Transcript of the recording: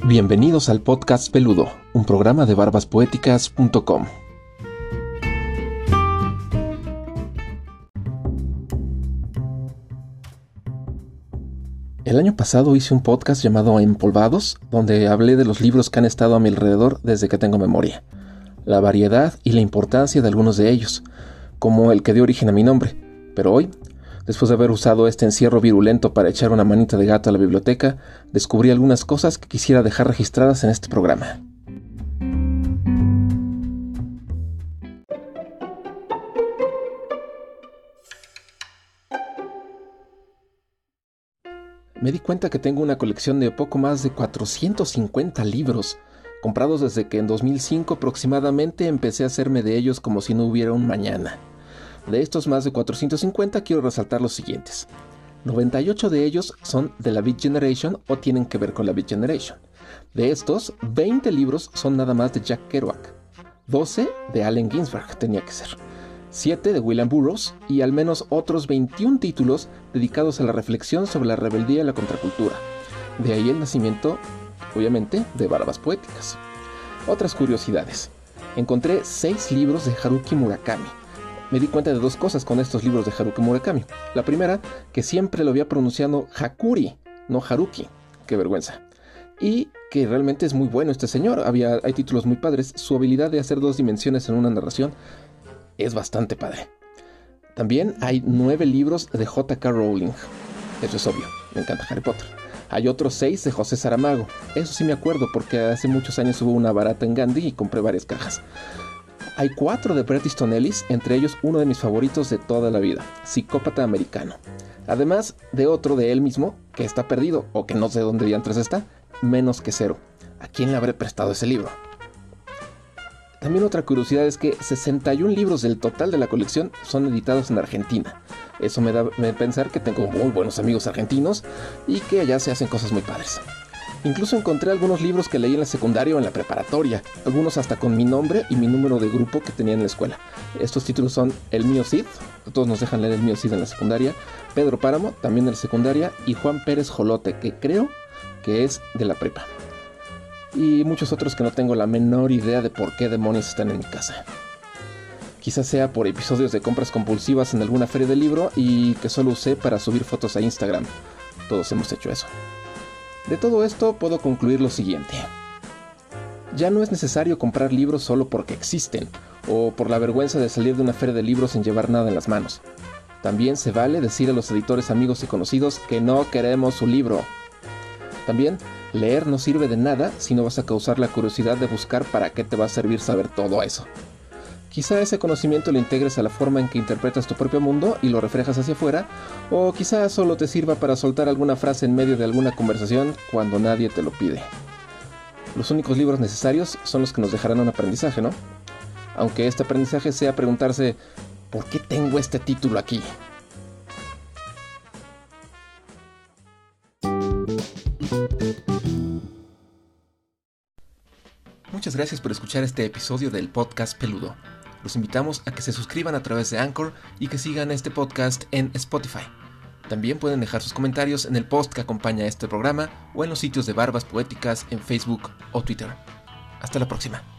Bienvenidos al Podcast Peludo, un programa de barbaspoéticas.com. El año pasado hice un podcast llamado Empolvados, donde hablé de los libros que han estado a mi alrededor desde que tengo memoria, la variedad y la importancia de algunos de ellos, como el que dio origen a mi nombre. Pero hoy, después de haber usado este encierro virulento para echar una manita de gato a la biblioteca, descubrí algunas cosas que quisiera dejar registradas en este programa. Me di cuenta que tengo una colección de poco más de 450 libros, comprados desde que en 2005 aproximadamente empecé a hacerme de ellos como si no hubiera un mañana. De estos más de 450 quiero resaltar los siguientes. 98 de ellos son de la Beat Generation o tienen que ver con la Beat Generation. De estos, 20 libros son nada más de Jack Kerouac. 12 de Allen Ginsberg tenía que ser. 7 de William Burroughs y al menos otros 21 títulos dedicados a la reflexión sobre la rebeldía y la contracultura. De ahí el nacimiento, obviamente, de Barbas Poéticas. Otras curiosidades. Encontré 6 libros de Haruki Murakami. Me di cuenta de dos cosas con estos libros de Haruki Murakami. La primera, que siempre lo había pronunciado Hakuri, no Haruki. ¡Qué vergüenza! Y que realmente es muy bueno este señor. Hay títulos muy padres. Su habilidad de hacer 2 dimensiones en una narración es bastante padre. También hay 9 libros de J.K. Rowling. Eso es obvio, me encanta Harry Potter. Hay otros 6 de José Saramago. Eso sí me acuerdo porque hace muchos años hubo una barata en Gandhi y compré varias cajas. Hay 4 de Bret Easton Ellis, entre ellos uno de mis favoritos de toda la vida, Psicópata Americano. Además de otro de él mismo, que está perdido, o que no sé dónde diantres está, Menos que Cero. ¿A quién le habré prestado ese libro? También otra curiosidad es que 61 libros del total de la colección son editados en Argentina. Eso me da a pensar que tengo muy buenos amigos argentinos y que allá se hacen cosas muy padres. Incluso encontré algunos libros que leí en la secundaria o en la preparatoria, algunos hasta con mi nombre y mi número de grupo que tenía en la escuela. Estos títulos son El Mío Cid, todos nos dejan leer El Mío Cid en la secundaria, Pedro Páramo, también en la secundaria, y Juan Pérez Jolote, que creo que es de la prepa. Y muchos otros que no tengo la menor idea de por qué demonios están en mi casa. Quizás sea por episodios de compras compulsivas en alguna feria de libro y que solo usé para subir fotos a Instagram. Todos hemos hecho eso. De todo esto puedo concluir lo siguiente. Ya no es necesario comprar libros solo porque existen, o por la vergüenza de salir de una feria de libros sin llevar nada en las manos. También se vale decir a los editores amigos y conocidos que no queremos su libro. También, leer no sirve de nada si no vas a causar la curiosidad de buscar para qué te va a servir saber todo eso. Quizá ese conocimiento lo integres a la forma en que interpretas tu propio mundo y lo reflejas hacia afuera, o quizá solo te sirva para soltar alguna frase en medio de alguna conversación cuando nadie te lo pide. Los únicos libros necesarios son los que nos dejarán un aprendizaje, ¿no? Aunque este aprendizaje sea preguntarse, ¿por qué tengo este título aquí? Muchas gracias por escuchar este episodio del Podcast Peludo. Los invitamos a que se suscriban a través de Anchor y que sigan este podcast en Spotify. También pueden dejar sus comentarios en el post que acompaña este programa o en los sitios de Barbas Poéticas en Facebook o Twitter. Hasta la próxima.